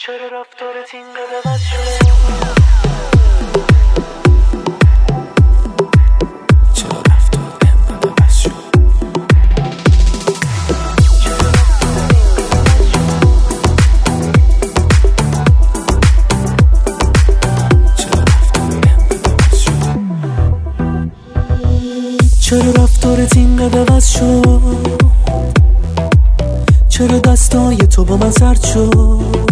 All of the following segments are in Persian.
چرا رفتارت اینقدر عوض شده؟ چرا رفتارت اینقدر عوض شده؟ چرا رفتارت اینقدر عوض شد؟ چرا دستای تو با من سرد شد؟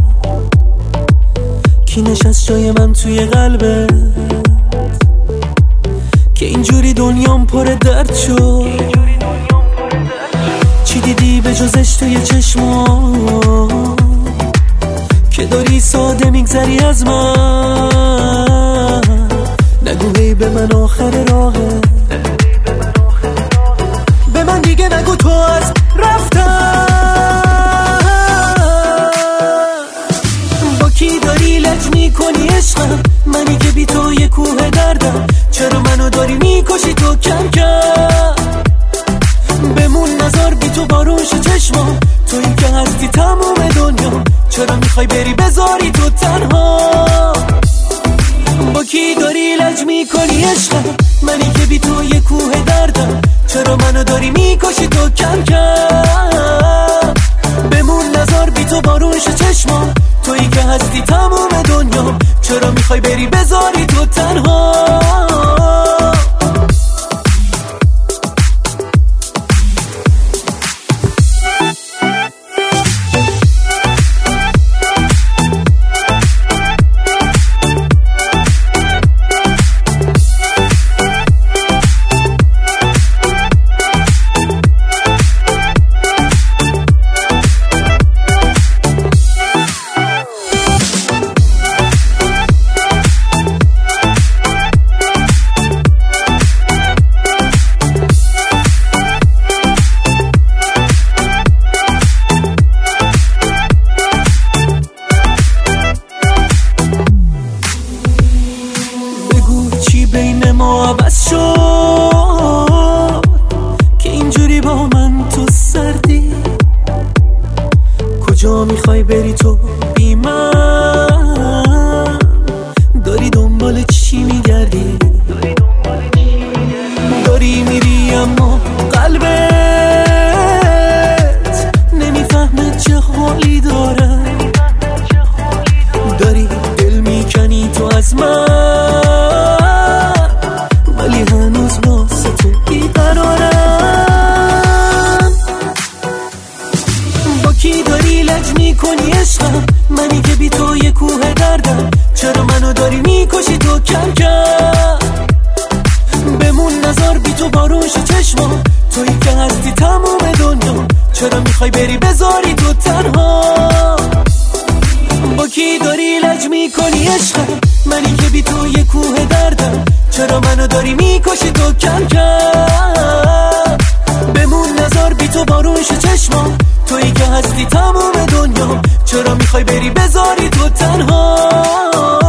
کی نشست جای من توی قلبت که اینجوری دنیام پر درد شد؟ چی دیدی به جز عشق چشمام که داری ساده میگذری از من؟ نگو هی به من آخر راهه، به من دیگه نگو تو از رفتن. با کی داری لج میکنی عشقم؟ منی که بی تو یه کوه دردم. چرا منو داری میکشی تو کم کم؟ بمون نظر بی تو بارونش چشمام، تو این که هستی تموم دنیا. چرا میخوای بری بذاری تو تنها؟ با کی داری لج میکنی عشقم؟ منی که بی تو یه کوه دردم. چرا منو داری میکشی تو کم کم؟ بمون نظر بی تو بارونش چشمام، تویی که هستی تموم دنیا. چرا میخوای بری بذاری تو تنها؟ بین ما عوض شد که اینجوری با من تو سردی؟ کجا میخوای بری تو بی من؟ داری دنبال چی میگردی؟ داری میری اما قلبت نمیفهمه چه حالی داره. داری دل میکنی تو از من، کی داری لج میکنی عشقم؟ منی که بی تو یه کوه دردم. چرا منو داری میکشی تو کم کم؟ بمون نظر بی تو بارونش چشمام، تویی که هستی تموم دنیا. چرا میخوای بری بذاری تو تنها؟ با کی داری لج میکنی عشقم؟ منی که بی تو یه کوه دردم. چرا منو داری میکشی تو کم کم؟ بمون نظر بی تو بارونش چشمام، تویی که هستی تموم دنیا. چرا میخوای بری بذاری تو تنها؟